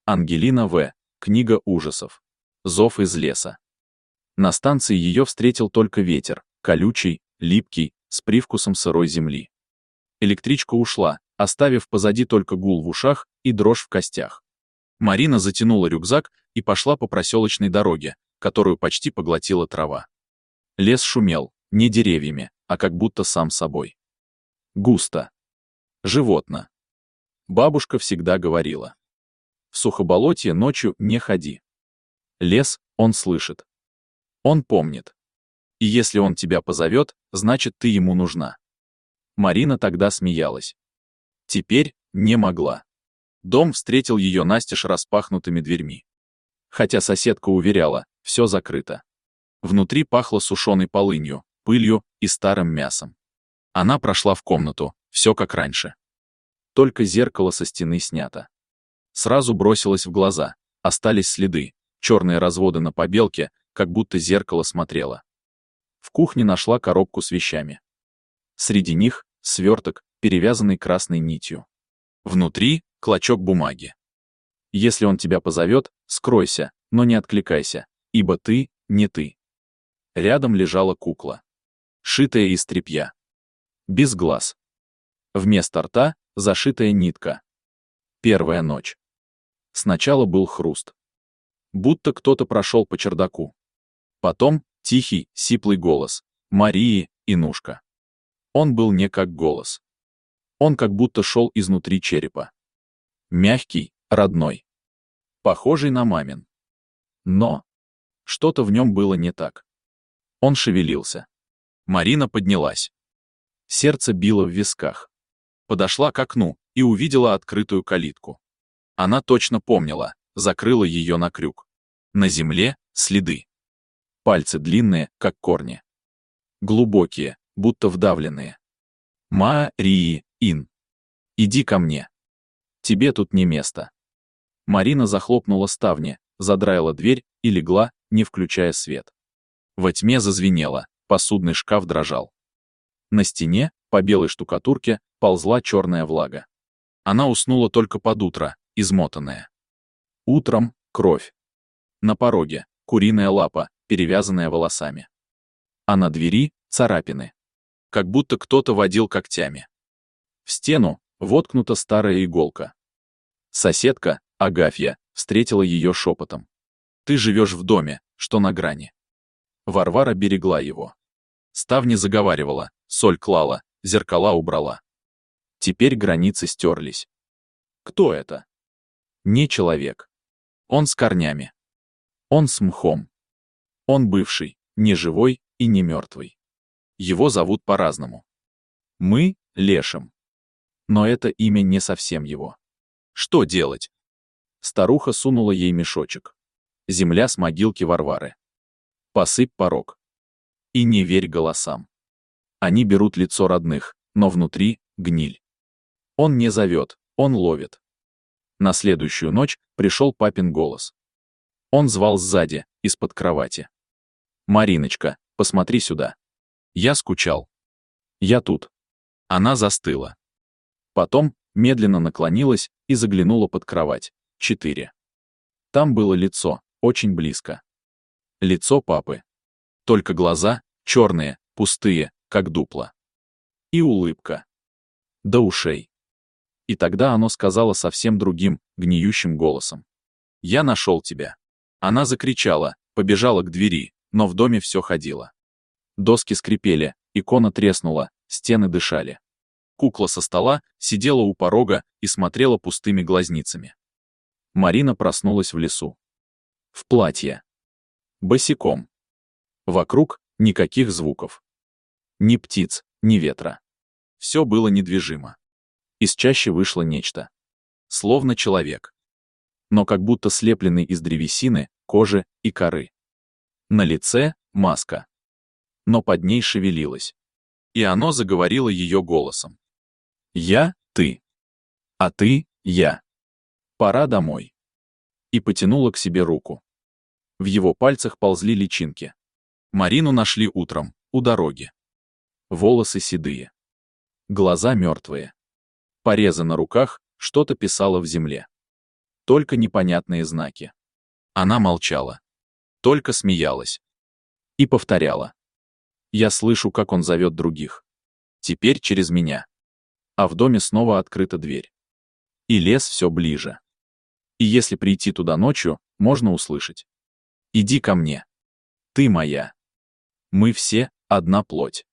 Ангелина В. Книга ужасов. Зов из леса. На станции ее встретил только ветер, колючий, липкий, с привкусом сырой земли. Электричка ушла, оставив позади только гул в ушах и дрожь в костях. Марина затянула рюкзак и пошла по проселочной дороге, которую почти поглотила трава. Лес шумел, не деревьями, а как будто сам собой. Густо. Животно. Бабушка всегда говорила: в сухоболотье ночью не ходи. Лес, он слышит. Он помнит. И если он тебя позовет, значит, ты ему нужна. Марина тогда смеялась. Теперь не могла. Дом встретил ее настежь распахнутыми дверьми. Хотя соседка уверяла, все закрыто. Внутри пахло сушеной полынью, пылью и старым мясом. Она прошла в комнату, все как раньше. Только зеркало со стены снято. Сразу бросилось в глаза, остались следы, черные разводы на побелке, как будто зеркало смотрело. В кухне нашла коробку с вещами. Среди них сверток, перевязанный красной нитью. Внутри клочок бумаги. Если он тебя позовет, скройся, но не откликайся, ибо ты не ты. Рядом лежала кукла. Шитая из тряпья. Без глаз. Вместо рта зашитая нитка. Первая ночь. Сначала был хруст. Будто кто-то прошел по чердаку. Потом тихий, сиплый голос. Марии, Инушка. Он был не как голос. Он как будто шел изнутри черепа. Мягкий, родной. Похожий на мамин. Но что-то в нем было не так. Он шевелился. Марина поднялась. Сердце било в висках. Подошла к окну и увидела открытую калитку. Она точно помнила, закрыла ее на крюк. На земле следы. Пальцы длинные, как корни. Глубокие, будто вдавленные. Марии, Ин. Иди ко мне. Тебе тут не место. Марина захлопнула ставни, задраила дверь и легла, не включая свет. Во тьме зазвенело, посудный шкаф дрожал. На стене, по белой штукатурке, ползла черная влага. Она уснула только под утро, измотанная. Утром — кровь. На пороге — куриная лапа, перевязанная волосами. А на двери — царапины. Как будто кто-то водил когтями. В стену воткнута старая иголка. Соседка, Агафья, встретила ее шепотом. «Ты живешь в доме, что на грани». Варвара берегла его. Ставни заговаривала, соль клала, зеркала убрала. Теперь границы стерлись. Кто это? Не человек. Он с корнями. Он с мхом. Он бывший, не живой и не мертвый. Его зовут по-разному. Мы — Лешим. Но это имя не совсем его. Что делать? Старуха сунула ей мешочек. Земля с могилки Варвары. Посыпь порог. И не верь голосам. Они берут лицо родных, но внутри — гниль. Он не зовет, он ловит. На следующую ночь пришел папин голос. Он звал сзади, из-под кровати. «Мариночка, посмотри сюда. Я скучал. Я тут». Она застыла. Потом медленно наклонилась и заглянула под кровать. 4. Там было лицо, очень близко. Лицо папы. Только глаза черные, пустые, как дупла. И улыбка. До ушей. И тогда оно сказала совсем другим, гниющим голосом. «Я нашел тебя». Она закричала, побежала к двери, но в доме все ходило. Доски скрипели, икона треснула, стены дышали. Кукла со стола сидела у порога и смотрела пустыми глазницами. Марина проснулась в лесу. В платье. Босиком. Вокруг никаких звуков. Ни птиц, ни ветра. Все было недвижимо. Из чащи вышло нечто. Словно человек. Но как будто слепленный из древесины, кожи и коры. На лице — маска. Но под ней шевелилось. И оно заговорило ее голосом. «Я — ты. А ты — я. Пора домой». И потянула к себе руку. В его пальцах ползли личинки. Марину нашли утром, у дороги. Волосы седые. Глаза мертвые. Порезы на руках, что-то писало в земле. только непонятные знаки. Она молчала, только смеялась и повторяла. Я слышу, как он зовет других. Теперь через меня. А в доме снова открыта дверь. И лес все ближе. И если прийти туда ночью, можно услышать. Иди ко мне. Ты моя. Мы все одна плоть.